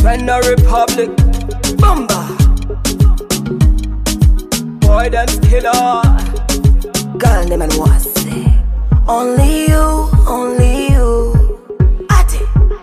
Fender Republic, Bumba. Boy, them killer. Girl, them and was say, only you, only you. Ati.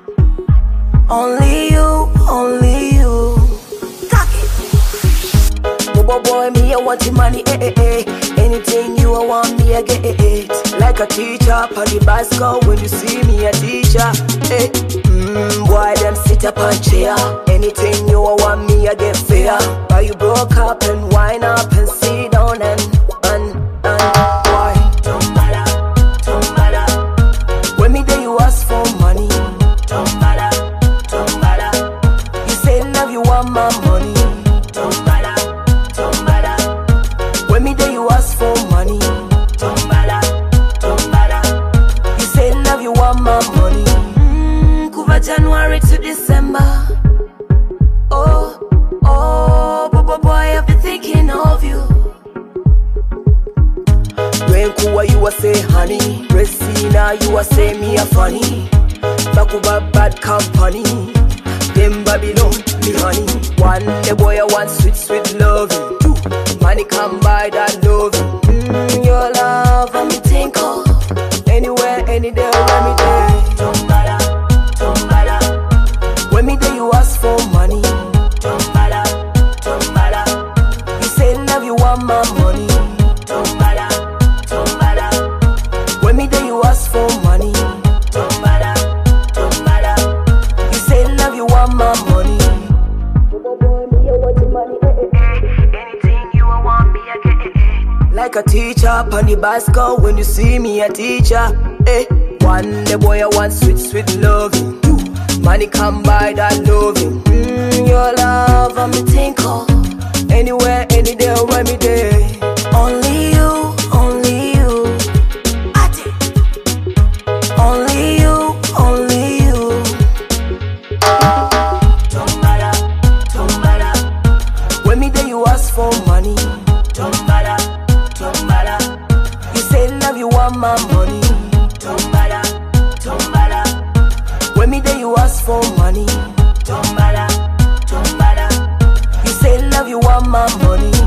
Only you, only you. Talk it. Bobo boy, me I want your money, eh eh eh. Anything you want me I get it. Like a teacher on the bicycle when you see me a teacher, eh. Boy, them sit up on chair. Anything you want me I get fair. Why you broke up and wind up and sit down and why? Tumbala, tumbala. When me there you ask for money. Tumbala, tumbala. You say love you want my money. Tumbala, tumbala. When me there you ask for money. Tumbala, tumbala. You say love you want my money. Kuva January to December. Oh, oh, boy, I've been thinking of you. When Kuwa you a say honey, Resina you a say me a funny. Bakuba bad company, them Babylon me honey. One the boy I want sweet sweet loving. Two money come by that loving. Your love and me think of anywhere any day when me there. Tumbala, tumbala. When me there you ask for money. Tumbala, tumbala. You say love you want my money. Tumbala, tumbala. When me there you ask for money. Tumbala, tumbala. You say love you want my money. Boy, me I want your money, eh eh eh. Anything you want me I get it, eh. Like a teacher on the bicycle when you see me a teacher, eh. One the boy I want sweet sweet loving. Two money come by that loving. Your love and me think of anywhere any day when me there. Only you, only you. Ati. Only you, only you. Tumbala, tumbala. When me there you ask for money. Tumbala, tumbala. You say love you want my money. Tumbala, tumbala. When me there you ask for money. Tumbala, tumbala. You say love you want my money.